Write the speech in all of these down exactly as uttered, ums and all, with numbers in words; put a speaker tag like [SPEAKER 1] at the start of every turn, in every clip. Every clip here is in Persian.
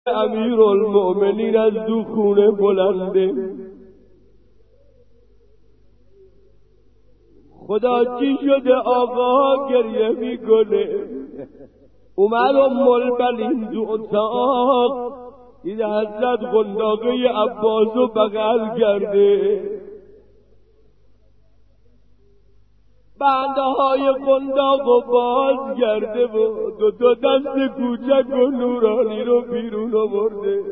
[SPEAKER 1] امیرالمؤمنین از دو خونه بلنده. خدا چی شده آقا گریه میکنه؟ اومد ام البنین دو اتاق، دید حضرت قنداقه عباسو بغل کرده، بنده های قنداقو باز کرده و دو تا دست کوچک و نورانی رو بیرون آورده.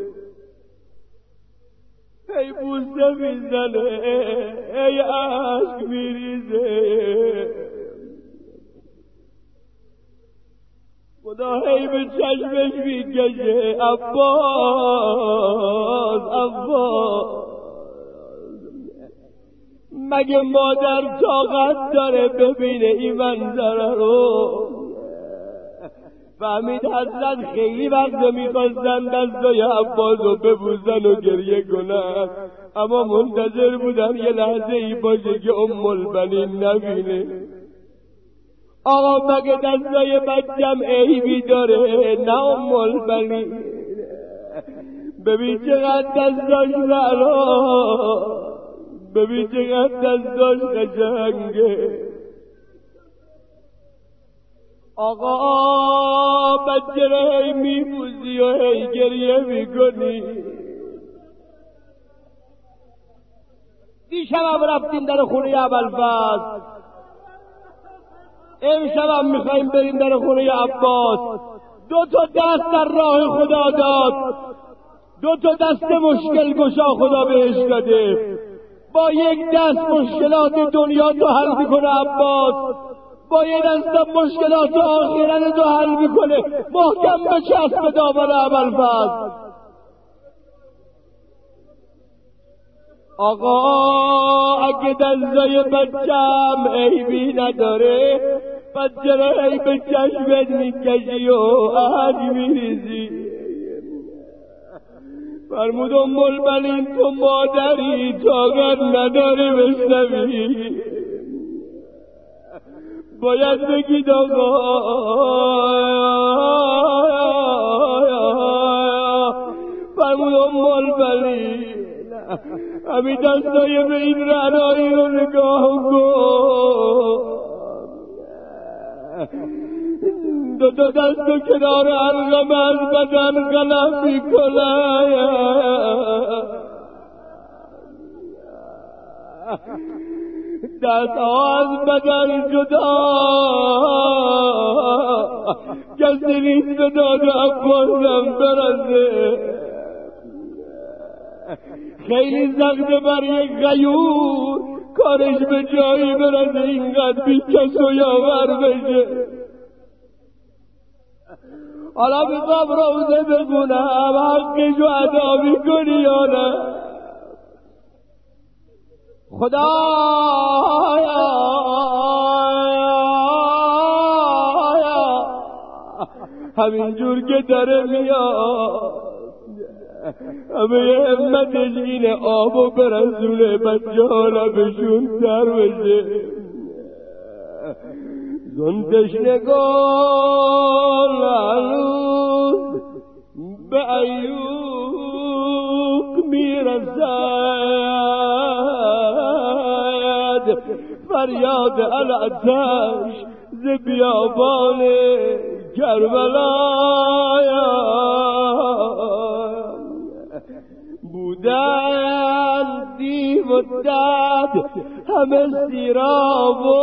[SPEAKER 1] ای بوسه میزنه، ای عشق میریزه، خدا هی به چشمش میکشه. عباس عباس، مگه مادر طاقت داره ببینه این منظره رو؟ فهمید حضرت خیلی وقت میخواستن دستای عباس رو ببوسن و گریه کنن، اما منتظر بودن یه لحظه ای باشه که ام البنین نبینه. آقا مگه دستای بچم عیبی داره؟ نه ام البنین، ببین چقدر دستاش برا، ببین چقدر دستاش قشنگه. آقا بچه رو هی میبوزی و هی گریه میکنی. دیشب هم رفتیم در خونه ابوالفضل، امشب هم میخواییم بریم در خونه عباس. دو تا دست در راه خدا داد، دو تا دست مشکل گشا خدا بهش داده. با یک دست مشکلات دنیا تو حل میکنه عباس، با یک دست مشکلات آخرت تو حل میکنه. محکم بچسب دامن ابوالفضل. آقا اگه دستای بچم عیبی نداره، بچه را ای به چشمت میکشی و آهد میریزی. فرمود ام البنین تو مادری طاقت نداری بشنوی، باید بگید آقا. فرمود ام البنین همین دستای به این رعنایی رو نگاه کن، دو تا دست و کنار حلقم از بدن غلط میکنه. دست ها از بدن جدا، کسی نیست به داد عباسم برسه. خیلی سخته بر یک غیور کارش به جایی برسه اینقدر بیکس و یاور بشه. حالا میخوام روزه بگونم، حقشو ادا میکنی یا نه؟ خدایا همینجور که داره میاد همه همتش اینه آب و برسونه بچه ها لبشون تر بشه. زن تشنگان هنوز به ایوب میرسد، فریاد العطش ز بیابان کربلا. بودن دیو و دد همه سیراب و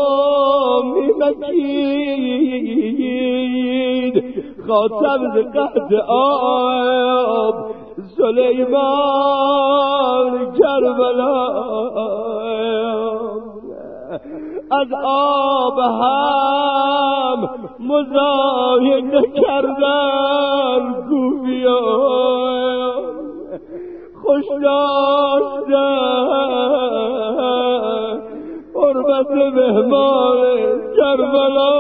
[SPEAKER 1] میمکید، خاتم ز قد آب سلیمان کربلا. از آب هم مزاحم کردن خوبیان، خوش داشتن حرمت مهمان کربلا.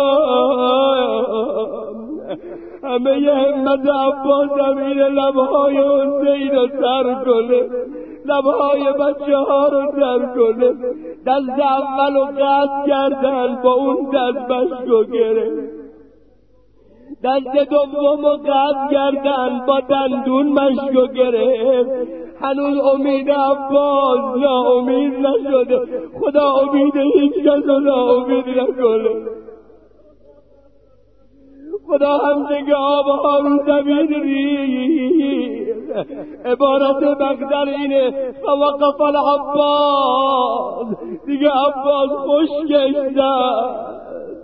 [SPEAKER 1] همه ی همت عباس امیر لبهای حسین رو سر کنه، لبهای بچه ها رو سر کنه. دست اول رو قطع کردن، با اون دست بشکو گرفت. دست دوم و قطع کردن، با دندون مشکو گرفت. هنوز امید عباس ناامید نشده. خدا امید هیچ کس رو ناامید نکنه. خدا همچه که آبها رو زمین ریخت. عبارت مقدر اینه فوقف العباس، دیگه عباس خشکش زد،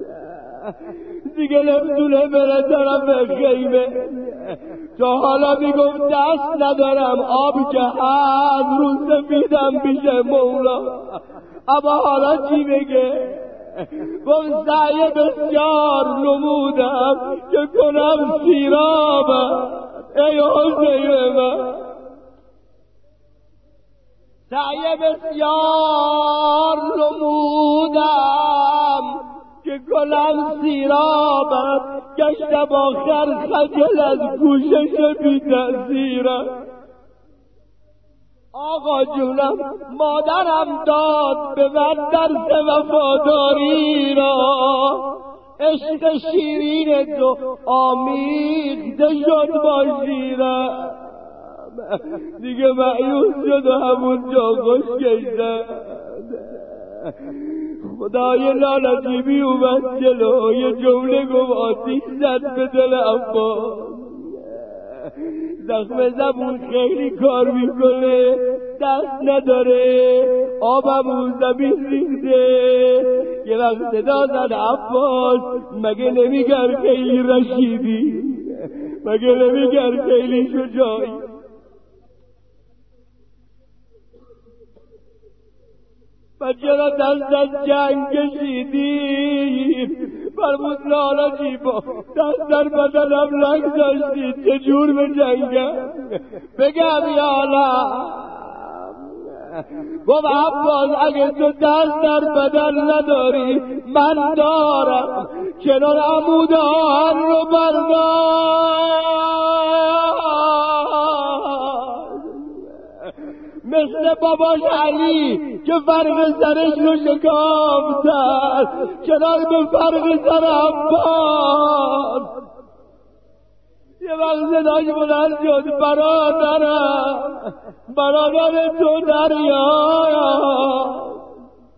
[SPEAKER 1] دیگه نمیتونه بره طرف خیمه. تا حالا میگفت دست ندارم، آب که هست رو سفیدم پیش مولا، اما حالا چی بگه؟ گفت سعی بسیار نمودم که کنم سیرابم. ای حسین من، سعی بسیار نمودم که کنم سیرابم. گشتم آخر خجل از کوشش بی تأثیرم. آقا جونم مادرم داد به من درس وفاداری را، عشق شیرین تو آمیخته شد با شیرم. دیگه مایوس شد و همون جا خشکش زد. خدای لعنتی اومد جلو، یه جمله گفت آتیش زد به دل عباس. زخم زبون خیلی کار میکنه، دست نداره، آبم رو زمین ریخته. یه وقت صدا زد عباس مگه نمیگر خیلی رشیدی، مگه نمیگر خیلی شجاعی. و چرا دست از جنگ کشیدی؟ فرمود لالا جیبا دست در بدنم لنگ داشتی، چجور به جنگم؟ بگم یالم. گفت عباس اگه تو دست در بدن نداری من دارم، چنان عمود آهن رو بردار مثل باباش علی که فرق سرش رو شکافتن، چنان به فرق سر عباس. یه وقت صداش بلند شد برادرم، برادر تو دریا